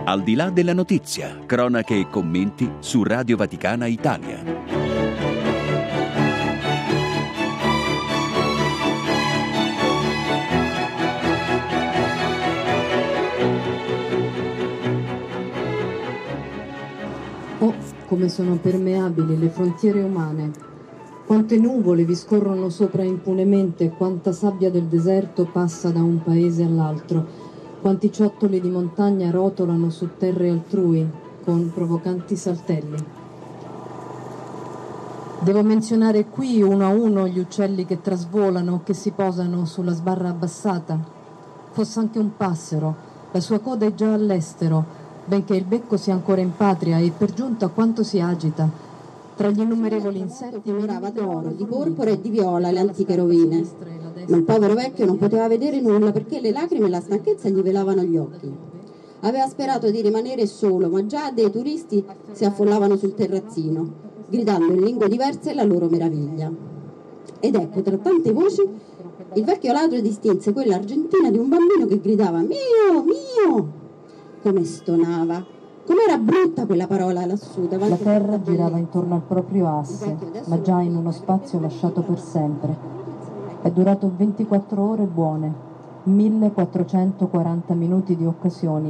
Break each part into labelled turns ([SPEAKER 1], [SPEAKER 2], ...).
[SPEAKER 1] Al di là della notizia, cronache e commenti su Radio Vaticana Italia.
[SPEAKER 2] Oh, come sono permeabili le frontiere umane. Quante nuvole vi scorrono sopra impunemente e quanta sabbia del deserto passa da un paese all'altro. Quanti ciottoli di montagna rotolano su terre altrui con provocanti saltelli. Devo menzionare qui uno a uno gli uccelli che trasvolano, che si posano sulla sbarra abbassata. Fosse anche un passero, la sua coda è già all'estero, benché il becco sia ancora in patria, e per giunta quanto si agita. Tra gli innumerevoli insetti
[SPEAKER 3] colorava d'oro, di porpora e di viola le antiche rovine. Ma il povero vecchio non poteva vedere nulla perché le lacrime e la stanchezza gli velavano gli occhi. Aveva sperato di rimanere solo, ma già dei turisti si affollavano sul terrazzino, gridando in lingue diverse la loro meraviglia. Ed ecco, tra tante voci, il vecchio ladro distinse quella argentina di un bambino che gridava «Mio, mio!». Come stonava! Com'era brutta quella parola lassù.
[SPEAKER 2] La terra girava intorno al proprio asse, ma già in uno spazio lasciato per sempre. È durato 24 ore buone, 1440 minuti di occasioni,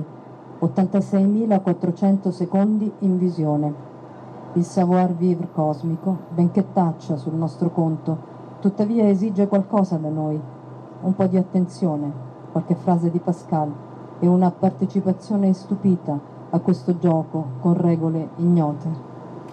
[SPEAKER 2] 86.400 secondi in visione. Il savoir-vivre cosmico, benché taccia sul nostro conto, tuttavia esige qualcosa da noi, un po' di attenzione, qualche frase di Pascal e una partecipazione stupita a questo gioco con regole ignote.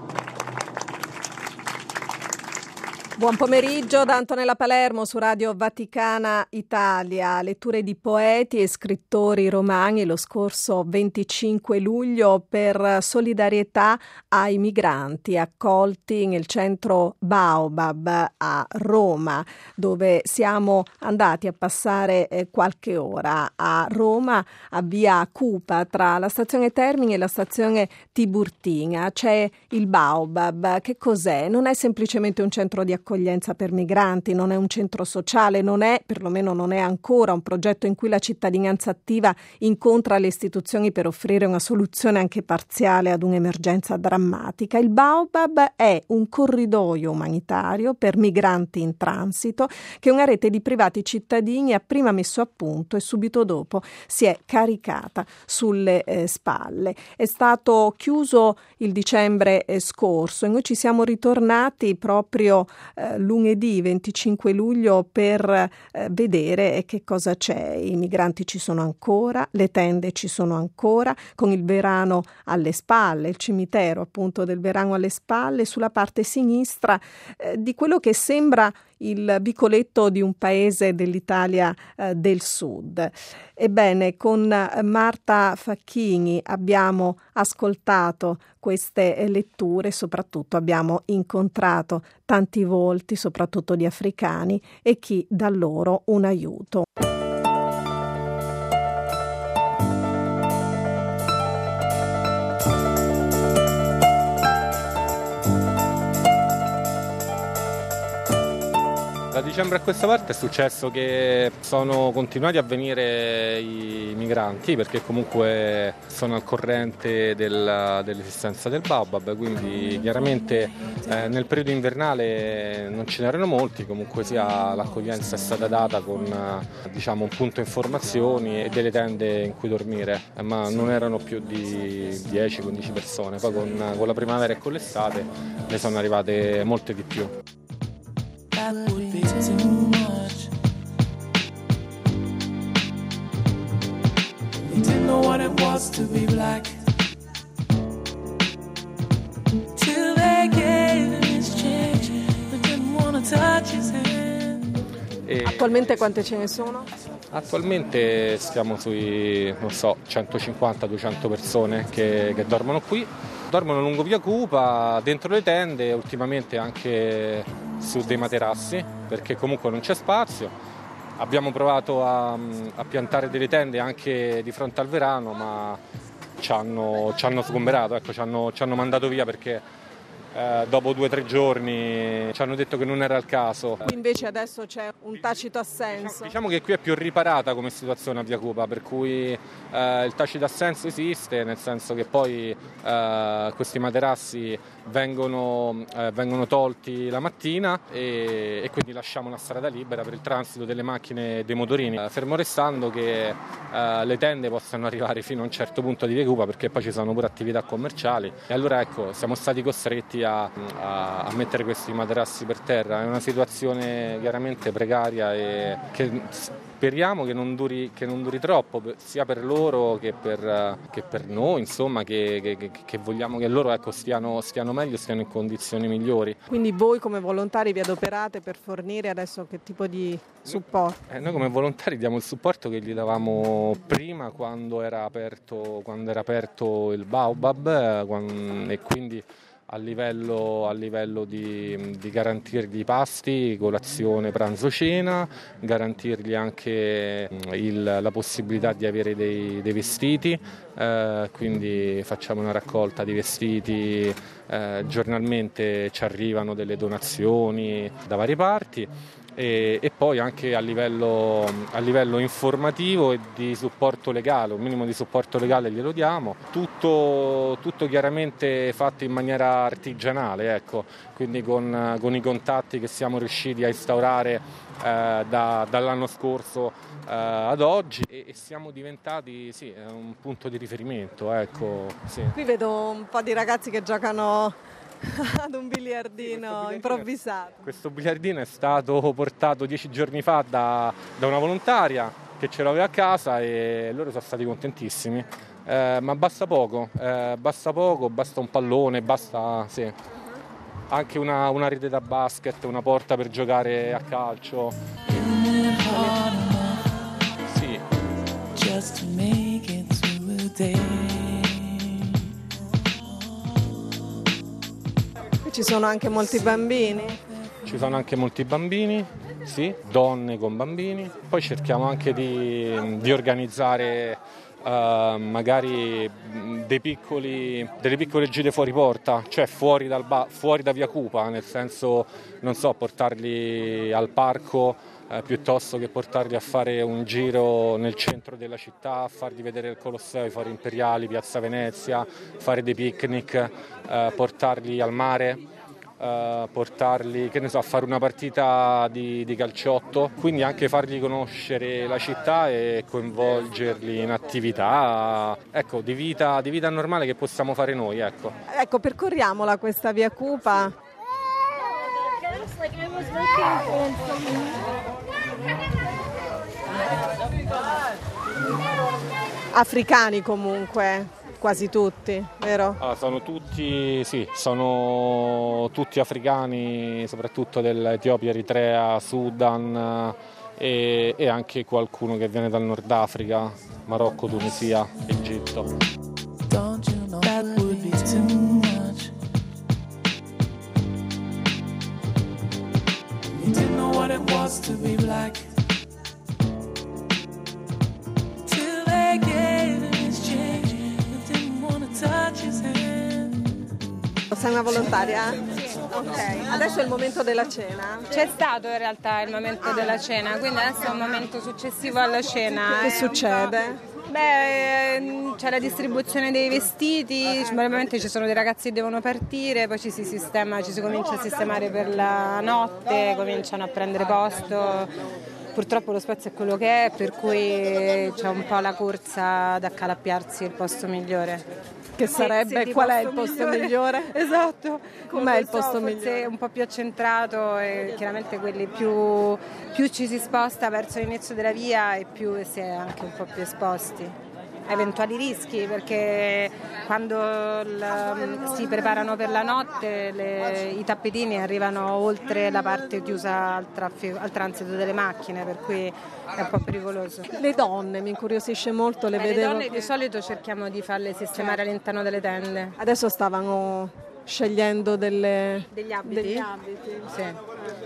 [SPEAKER 4] Buon pomeriggio da Antonella Palermo su Radio Vaticana Italia. Letture di poeti e scrittori romani lo scorso 25 luglio per solidarietà ai migranti accolti nel centro Baobab a Roma, dove siamo andati a passare qualche ora. A Roma, a via Cupa, tra la stazione Termini e la stazione Tiburtina, c'è il Baobab. Che cos'è? Non è semplicemente un centro di accoglienza per migranti, non è un centro sociale, perlomeno non è ancora un progetto in cui la cittadinanza attiva incontra le istituzioni per offrire una soluzione anche parziale ad un'emergenza drammatica. Il Baobab è un corridoio umanitario per migranti in transito che una rete di privati cittadini ha prima messo a punto e subito dopo si è caricata sulle spalle. È stato chiuso il dicembre scorso e noi ci siamo ritornati proprio lunedì 25 luglio per vedere che cosa c'è. I migranti ci sono ancora, le tende ci sono ancora, con il Verano alle spalle, il cimitero appunto del Verano alle spalle, sulla parte sinistra di quello che sembra il vicoletto di un paese dell'Italia del Sud. Ebbene, con Marta Facchini abbiamo ascoltato queste letture, soprattutto abbiamo incontrato tanti volti, soprattutto di africani, e chi dà loro un aiuto.
[SPEAKER 5] Da dicembre a questa parte è successo che sono continuati a venire i migranti, perché comunque sono al corrente dell'esistenza del Baobab, quindi chiaramente nel periodo invernale non ce n'erano molti, comunque sia l'accoglienza è stata data con un punto informazioni e delle tende in cui dormire, ma non erano più di 10-15 persone, poi con la primavera e con l'estate ne sono arrivate molte di più. That would be too much. You didn't know what it was to be black till they gave him his change, but didn't want to touch his hand.
[SPEAKER 4] Attualmente quante ce ne sono?
[SPEAKER 5] Attualmente stiamo sui 150-200 persone che dormono qui. Dormono lungo via Cupa, dentro le tende, ultimamente anche su dei materassi, perché comunque non c'è spazio. Abbiamo provato a piantare delle tende anche di fronte al Verano, ma ci hanno sgomberato, ci hanno mandato via perché dopo 2 o 3 giorni ci hanno detto che non era il caso.
[SPEAKER 4] Invece adesso c'è un tacito assenso.
[SPEAKER 5] Diciamo che qui è più riparata come situazione a Via Cupa, per cui il tacito assenso esiste, nel senso che poi questi materassi vengono tolti la mattina e quindi lasciamo una strada libera per il transito delle macchine e dei motorini, fermo restando che le tende possano arrivare fino a un certo punto di Via Cupa, perché poi ci sono pure attività commerciali, e allora ecco, siamo stati costretti a mettere questi materassi per terra. È una situazione chiaramente precaria e che speriamo che non duri troppo, sia per loro che per noi, insomma, che vogliamo che loro, ecco, stiano meglio, stiano in condizioni migliori.
[SPEAKER 4] Quindi voi come volontari vi adoperate per fornire adesso che tipo di supporto?
[SPEAKER 5] Noi come volontari diamo il supporto che gli davamo prima, quando era aperto il Baobab, e quindi a livello di garantirgli i pasti, colazione, pranzo, cena, garantirgli anche la possibilità di avere dei vestiti, quindi facciamo una raccolta di vestiti, giornalmente ci arrivano delle donazioni da varie parti. E poi anche a livello informativo e di supporto legale, un minimo di supporto legale glielo diamo, tutto chiaramente fatto in maniera artigianale, ecco, quindi con i contatti che siamo riusciti a instaurare dall'anno scorso ad oggi, e siamo diventati un punto di riferimento, ecco, sì.
[SPEAKER 4] Qui vedo un po' di ragazzi che giocano ad un biliardino improvvisato.
[SPEAKER 5] Questo biliardino è stato portato 10 giorni fa da una volontaria che ce l'aveva a casa e loro sono stati contentissimi, ma basta poco, basta un pallone, basta anche una rete da basket, una porta per giocare a calcio. Sì. Just to make it through a day.
[SPEAKER 4] Ci sono anche molti bambini?
[SPEAKER 5] Ci sono anche molti bambini, sì, donne con bambini. Poi cerchiamo anche di organizzare magari delle piccole gite fuori porta, cioè fuori da Via Cupa, nel senso, non so, portarli al parco piuttosto che portarli a fare un giro nel centro della città, fargli vedere il Colosseo, i Fori Imperiali, Piazza Venezia, fare dei picnic, portarli al mare, portarli, che ne so, a fare una partita di calciotto, quindi anche fargli conoscere la città e coinvolgerli in attività, ecco, di vita normale che possiamo fare noi, ecco.
[SPEAKER 4] Ecco, percorriamola questa Via Cupa. Africani comunque, quasi tutti, vero?
[SPEAKER 5] Sono tutti africani, soprattutto dell'Etiopia, Eritrea, Sudan e anche qualcuno che viene dal Nord Africa, Marocco, Tunisia, Egitto. Don't you know that would be too much? You didn't know what it was to be black. Till they gave him his change, you didn't want to touch his hand.
[SPEAKER 4] Sei una volontaria? Sì. Ok, adesso è il momento della cena.
[SPEAKER 6] C'è stato in realtà il momento della cena, quindi adesso è un momento successivo alla cena.
[SPEAKER 4] Che succede?
[SPEAKER 6] C'è la distribuzione dei vestiti, probabilmente ci sono dei ragazzi che devono partire, poi ci si comincia a sistemare per la notte, cominciano a prendere posto. Purtroppo lo spazio è quello che è, per cui c'è un po' la corsa ad accalappiarsi il posto migliore.
[SPEAKER 4] Che sarebbe, qual è il posto migliore?
[SPEAKER 6] Esatto.
[SPEAKER 4] Com'è il posto migliore?
[SPEAKER 6] Un po' più accentrato e chiaramente quelli più ci si sposta verso l'inizio della via e più si è anche un po' più esposti a eventuali rischi, perché quando si preparano per la notte i tappetini arrivano oltre la parte chiusa al transito delle macchine, per cui è un po' pericoloso.
[SPEAKER 4] Le donne mi incuriosisce molto, le vedevo.
[SPEAKER 6] Le donne di solito cerchiamo di farle sistemare all'interno delle tende.
[SPEAKER 4] Adesso stavano scegliendo degli abiti.
[SPEAKER 6] Sì.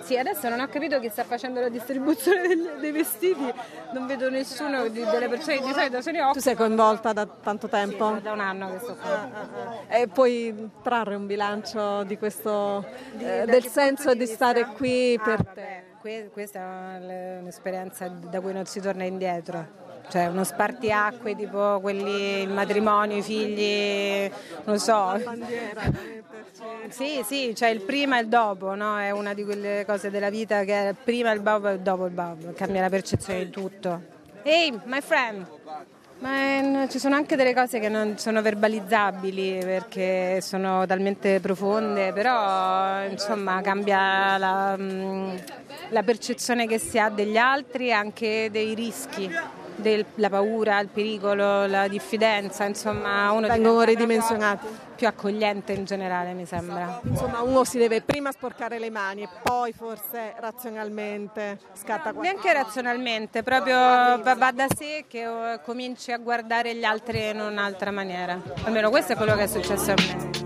[SPEAKER 6] Sì, adesso non ho capito chi sta facendo la distribuzione dei vestiti, non vedo nessuno delle persone che di solito se ne occupa.
[SPEAKER 4] Tu sei coinvolta da tanto tempo?
[SPEAKER 6] Sì, da un anno che sto qua.
[SPEAKER 4] E puoi trarre un bilancio di questo, del senso di stare qui per te?
[SPEAKER 6] Questa è un'esperienza da cui non si torna indietro. Cioè uno spartiacque tipo quelli, il matrimonio, i figli, non so.
[SPEAKER 4] La bandiera da metterci.
[SPEAKER 6] Sì, cioè il prima e il dopo, no? È una di quelle cose della vita che è prima il bob e dopo il bob, cambia la percezione di tutto. Hey, my friend! Ma ci sono anche delle cose che non sono verbalizzabili perché sono talmente profonde, però insomma cambia la percezione che si ha degli altri e anche dei rischi. La paura, il pericolo, la diffidenza, insomma uno
[SPEAKER 4] vengono ridimensionati.
[SPEAKER 6] Più accogliente in generale, mi sembra.
[SPEAKER 4] Insomma uno si deve prima sporcare le mani e poi forse razionalmente scatta qualcosa.
[SPEAKER 6] Neanche razionalmente, proprio va da sé che cominci a guardare gli altri in un'altra maniera. Almeno questo è quello che è successo a me.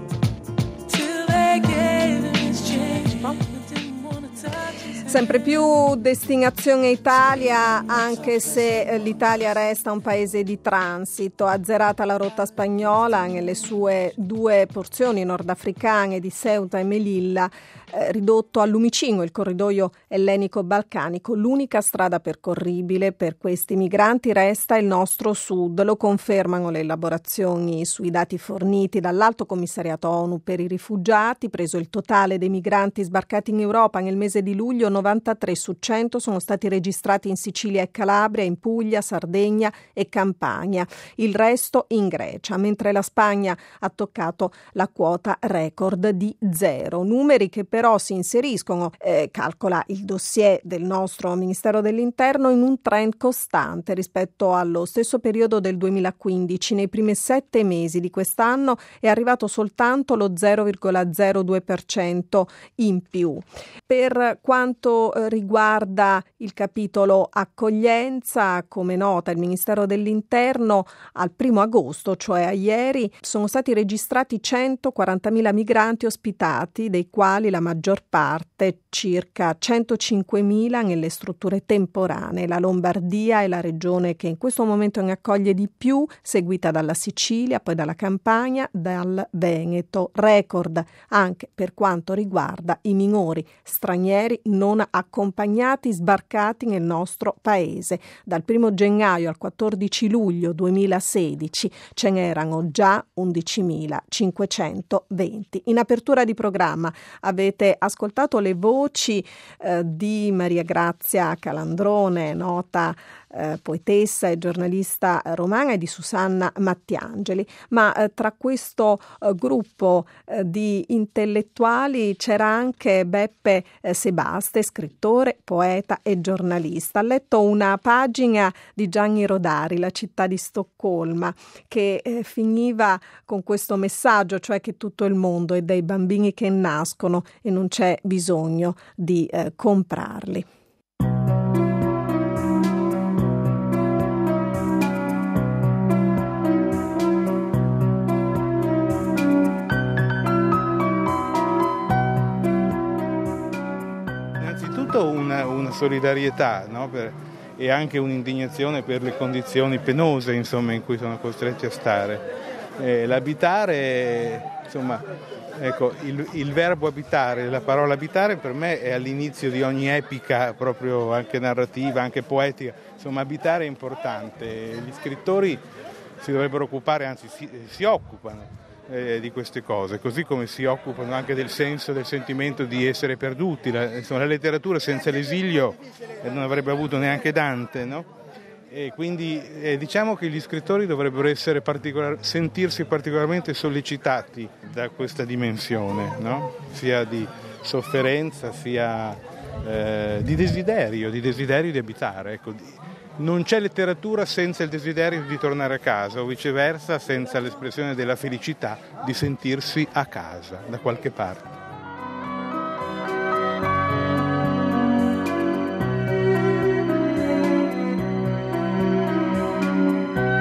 [SPEAKER 4] Sempre più destinazione Italia, anche se l'Italia resta un paese di transito. Azzerata la rotta spagnola nelle sue 2 porzioni nordafricane di Ceuta e Melilla, ridotto al lumicino il corridoio ellenico-balcanico, l'unica strada percorribile per questi migranti resta il nostro sud. Lo confermano le elaborazioni sui dati forniti dall'Alto Commissariato ONU per i rifugiati. Preso il totale dei migranti sbarcati in Europa nel mese di luglio, 93 su 100 sono stati registrati in Sicilia e Calabria, in Puglia, Sardegna e Campania. Il resto in Grecia, mentre la Spagna ha toccato la quota record di 0. Numeri che però si inseriscono, calcola il dossier del nostro Ministero dell'Interno, in un trend costante rispetto allo stesso periodo del 2015. Nei primi 7 mesi di quest'anno è arrivato soltanto lo 0,02% in più. Per quanto riguarda il capitolo accoglienza, come nota il Ministero dell'Interno, al 1 agosto, cioè a ieri, sono stati registrati 140.000 migranti ospitati, dei quali la maggior parte, circa 105.000, nelle strutture temporanee. La Lombardia è la regione che in questo momento ne accoglie di più, seguita dalla Sicilia, poi dalla Campania, dal Veneto. Record anche per quanto riguarda i minori stranieri non accompagnati sbarcati nel nostro paese. Dal 1 gennaio al 14 luglio 2016 ce n'erano già 11.520. In apertura di programma avete ascoltato le voci di Maria Grazia Calandrone, nota poetessa e giornalista romana, e di Susanna Mattiangeli, ma tra questo gruppo di intellettuali c'era anche Beppe Sebaste, scrittore, poeta e giornalista. Ha letto una pagina di Gianni Rodari, La città di Stoccolma, che finiva con questo messaggio, cioè che tutto il mondo è dei bambini che nascono e non c'è bisogno di comprarli.
[SPEAKER 7] Una solidarietà, no? E anche un'indignazione per le condizioni penose, insomma, in cui sono costretti a stare. L'abitare, insomma, ecco, il verbo abitare, la parola abitare per me è all'inizio di ogni epica, proprio anche narrativa, anche poetica. Insomma, abitare è importante. Gli scrittori si dovrebbero occupare, anzi si occupano di queste cose, così come si occupano anche del senso, del sentimento di essere perduti. La letteratura senza l'esilio non avrebbe avuto neanche Dante, no? E quindi diciamo che gli scrittori dovrebbero essere sentirsi particolarmente sollecitati da questa dimensione, no? Sia di sofferenza sia di desiderio di abitare, ecco. Non c'è letteratura senza il desiderio di tornare a casa, o viceversa senza l'espressione della felicità di sentirsi a casa da qualche parte.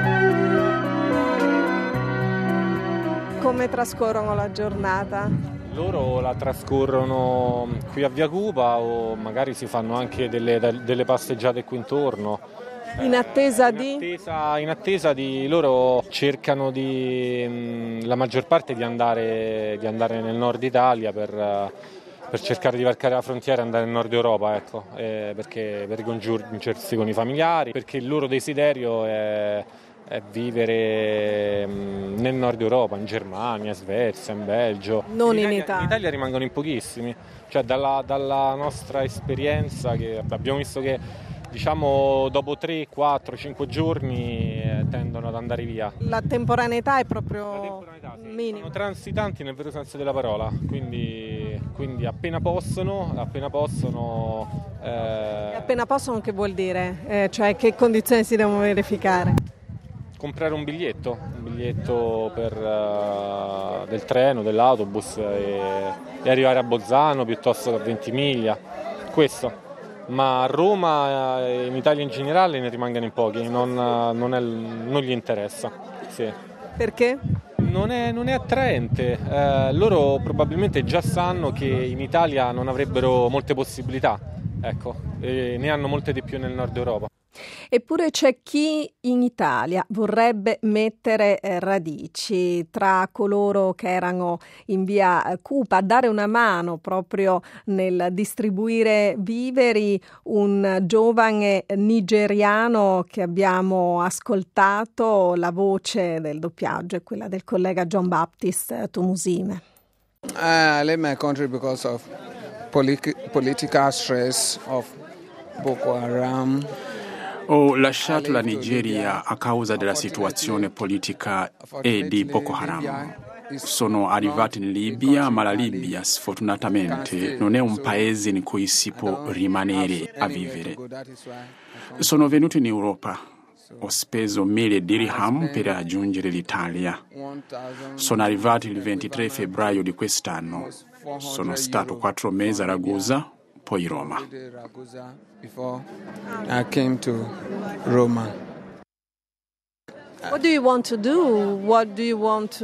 [SPEAKER 4] Come trascorrono la giornata?
[SPEAKER 5] Loro la trascorrono qui a Via Cupa o magari si fanno anche delle passeggiate qui intorno.
[SPEAKER 4] In attesa
[SPEAKER 5] di loro cercano la maggior parte di andare nel nord Italia per cercare di varcare la frontiera e andare nel nord Europa, ecco, perché per ricongiungersi con i familiari, perché il loro desiderio è vivere nel nord Europa, in Germania, Svezia, in Belgio.
[SPEAKER 4] Non in Italia.
[SPEAKER 5] In Italia rimangono in pochissimi, cioè dalla nostra esperienza che abbiamo visto che diciamo dopo 3, 4, 5 giorni tendono ad andare via.
[SPEAKER 4] La temporaneità è proprio minima.
[SPEAKER 5] Sono transitanti nel vero senso della parola, quindi appena possono.
[SPEAKER 4] Appena possono che vuol dire? Cioè che condizioni si devono verificare?
[SPEAKER 5] Comprare un biglietto del treno, dell'autobus e arrivare a Bolzano piuttosto che a Ventimiglia, questo. Ma a Roma e in Italia in generale ne rimangano in pochi, non gli interessa. Sì.
[SPEAKER 4] Perché?
[SPEAKER 5] Non è attraente, loro probabilmente già sanno che in Italia non avrebbero molte possibilità, ecco, e ne hanno molte di più nel nord Europa.
[SPEAKER 4] Eppure c'è chi in Italia vorrebbe mettere radici tra coloro che erano in Via Cupa, a dare una mano proprio nel distribuire viveri. Un giovane nigeriano che abbiamo ascoltato, la voce del doppiaggio è quella del collega John Baptist Tumusime.
[SPEAKER 8] I left my country because of political stress of Boko Haram.
[SPEAKER 9] Ho lasciato la Nigeria a causa della situazione politica e di Boko Haram. Sono arrivato in Libia, ma la Libia sfortunatamente non è un paese in cui si può rimanere a vivere. Sono venuto in Europa. Ho speso 1.000 dirham per raggiungere l'Italia. Sono arrivato il 23 febbraio di quest'anno. Sono stato 4 mesi a Ragusa, poi Roma.
[SPEAKER 8] Before I came to Roma.
[SPEAKER 4] What do you want to do? Do you want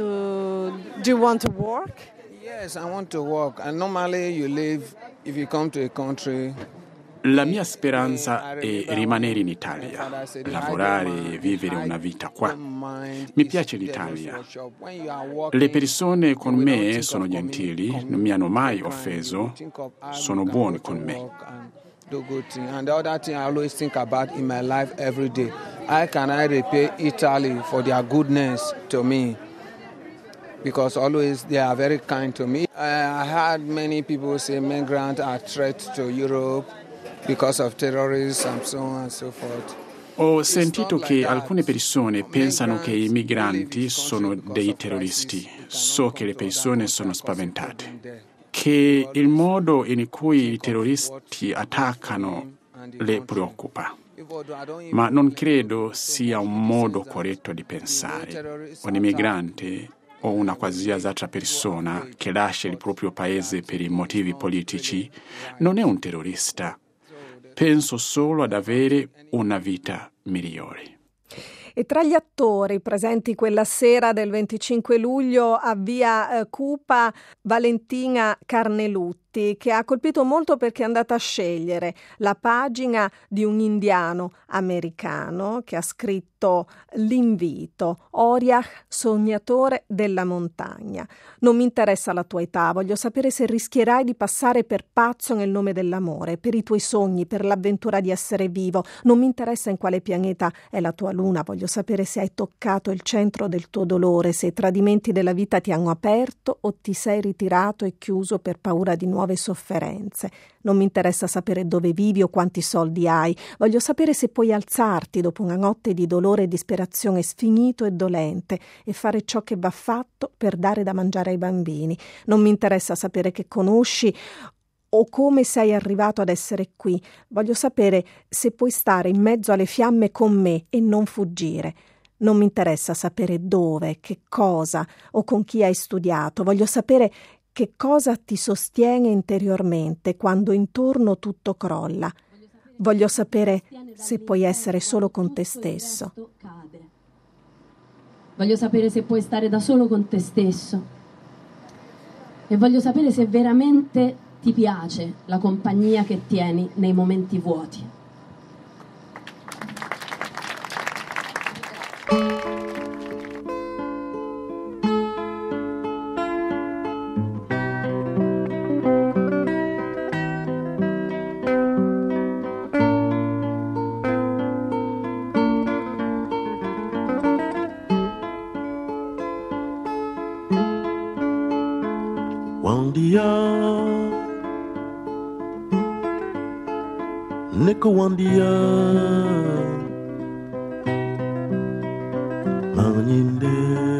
[SPEAKER 4] to work?
[SPEAKER 8] Yes, I want to work. And normally you live, if you come to a country.
[SPEAKER 9] La mia speranza è rimanere in Italia, lavorare e vivere una vita qua. Mi piace l'Italia. Le persone con me sono gentili, non mi hanno mai offeso, sono buoni con me.
[SPEAKER 8] Do good thing. And the other thing I always think about in my life every day, how can I repay Italy for their goodness to me? Because always they are very kind to me. I heard many people say migrants are a threat to Europe because of terrorism and so on and so forth.
[SPEAKER 9] Ho sentito che alcune persone pensano che i migranti sono dei terroristi. So che le persone sono spaventate. Che il modo in cui i terroristi attaccano le preoccupa, ma non credo sia un modo corretto di pensare. Un immigrante o una qualsiasi altra persona che lascia il proprio paese per i motivi politici non è un terrorista. Penso solo ad avere una vita migliore.
[SPEAKER 4] E tra gli attori presenti quella sera del 25 luglio a Via Cupa, Valentina Carnelutti, che ha colpito molto perché è andata a scegliere la pagina di un indiano americano che ha scritto l'invito, Oriach, sognatore della montagna. Non mi interessa la tua età, voglio sapere se rischierai di passare per pazzo nel nome dell'amore, per i tuoi sogni, per l'avventura di essere vivo. Non mi interessa in quale pianeta è la tua luna, voglio sapere se hai toccato il centro del tuo dolore, se i tradimenti della vita ti hanno aperto o ti sei ritirato e chiuso per paura di nuove sofferenze. Non mi interessa sapere dove vivi o quanti soldi hai, voglio sapere se puoi alzarti dopo una notte di dolore e disperazione sfinito e dolente e fare ciò che va fatto per dare da mangiare ai bambini. Non mi interessa sapere che conosci o come sei arrivato ad essere qui. Voglio sapere se puoi stare in mezzo alle fiamme con me e non fuggire. Non mi interessa sapere dove, che cosa o con chi hai studiato. Voglio sapere che cosa ti sostiene interiormente quando intorno tutto crolla. Voglio sapere se puoi essere solo con te stesso.
[SPEAKER 10] Voglio sapere se puoi stare da solo con te stesso. e voglio sapere se veramente ti piace la compagnia che tieni nei momenti vuoti.
[SPEAKER 11] Wandia Manginde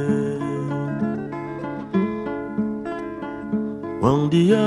[SPEAKER 11] Wandia.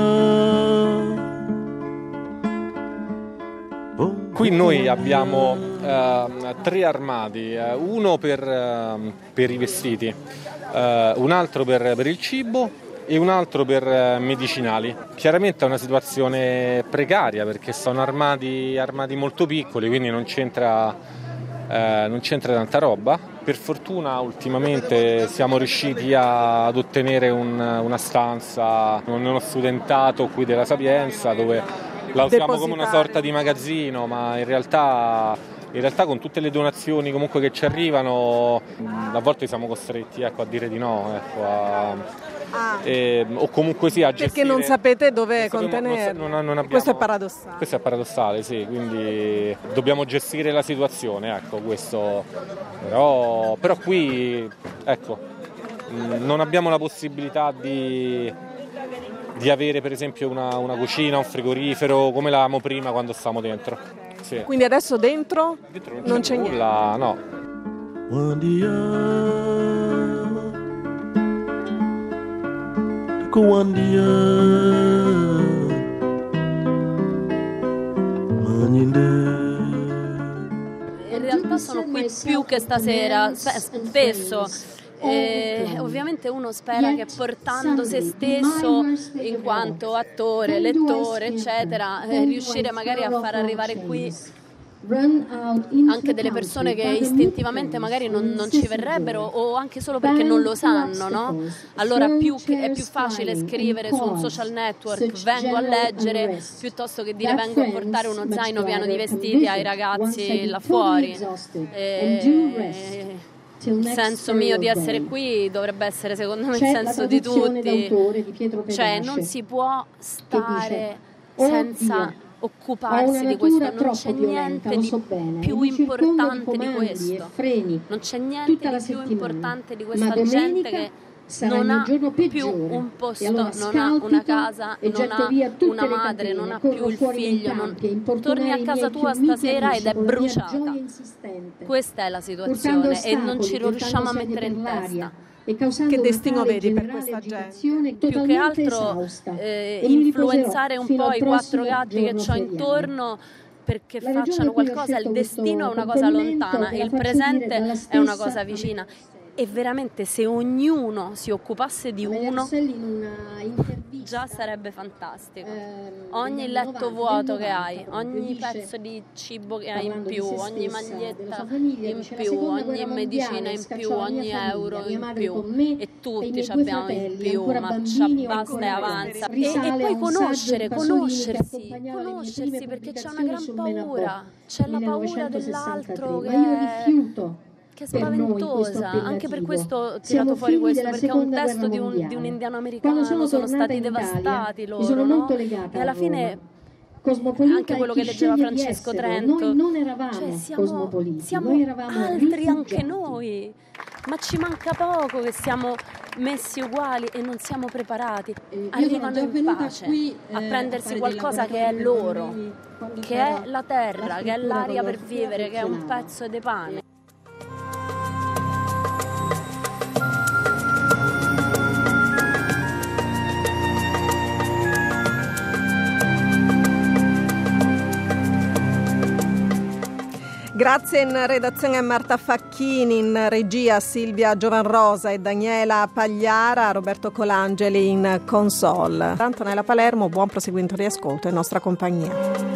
[SPEAKER 5] Qui noi abbiamo 3 armadi, uno per i vestiti, un altro per il cibo e un altro per medicinali. Chiaramente è una situazione precaria perché sono armadi molto piccoli, quindi non c'entra tanta roba. Per fortuna ultimamente siamo riusciti ad ottenere una stanza, uno studentato qui della Sapienza, dove la usiamo come una sorta di magazzino, ma in realtà con tutte le donazioni comunque che ci arrivano a volte siamo costretti, a dire di no, o comunque sì a gestire.
[SPEAKER 4] Perché non sapete dove contenere. Questo è paradossale.
[SPEAKER 5] Questo è paradossale, sì, quindi dobbiamo gestire la situazione, questo. Però qui, non abbiamo la possibilità di avere per esempio una cucina, un frigorifero come l'avevamo prima quando stavamo dentro. Sì.
[SPEAKER 4] Quindi adesso dentro non c'è
[SPEAKER 5] nulla,
[SPEAKER 4] niente.
[SPEAKER 5] No.
[SPEAKER 10] In realtà sono qui più che stasera, spesso. Ovviamente uno spera che portando se stesso in quanto attore, lettore, eccetera, riuscire magari a far arrivare qui anche delle persone che istintivamente magari non ci verrebbero, o anche solo perché non lo sanno, no? Allora è più facile scrivere su un social network vengo a leggere piuttosto che dire vengo a portare uno zaino pieno di vestiti ai ragazzi là fuori. Il senso mio di essere qui dovrebbe essere secondo me il senso di tutti, cioè non si può stare senza occuparsi di questo, non c'è niente di più importante di questo, non c'è niente di più importante di questa gente che non ha più un posto, non ha una casa, non ha una madre, non ha più il figlio, torni a casa tua stasera ed è bruciata. Questa è la situazione e non ci riusciamo a mettere in testa.
[SPEAKER 4] Che destino vedi per questa gente?
[SPEAKER 10] Più che altro influenzare un po' i 4 gatti che ho intorno perché facciano qualcosa. Il destino è una cosa lontana, il presente è una cosa vicina. E veramente se ognuno si occupasse di uno già sarebbe fantastico. Ogni letto vuoto che hai, ogni pezzo di cibo che hai in più, ogni maglietta in più, ogni medicina in più, ogni euro in più, e tutti ci abbiamo in più, ma ci basta e avanza. E poi conoscersi perché c'è una gran paura, c'è la paura dell'altro che è spaventosa. Anche per questo ho tirato fuori questo, perché è un testo di un indiano americano, sono stati devastati loro, no? E alla fine anche quello che leggeva Francesco Trento, noi non eravamo siamo altri anche noi, ma ci manca poco che siamo messi uguali e non siamo preparati. Arrivano in pace a prendersi qualcosa che è loro, che è la terra, che è l'aria per vivere, che è un pezzo di pane.
[SPEAKER 4] Grazie in redazione a Marta Facchini, in regia Silvia Giovanrosa e Daniela Pagliara, Roberto Colangeli in console. Antonella Palermo, buon proseguimento di ascolto in nostra compagnia.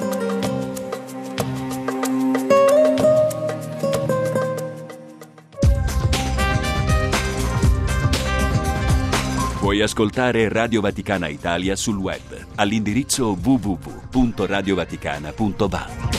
[SPEAKER 1] Puoi ascoltare Radio Vaticana Italia sul web all'indirizzo www.radiovaticana.va.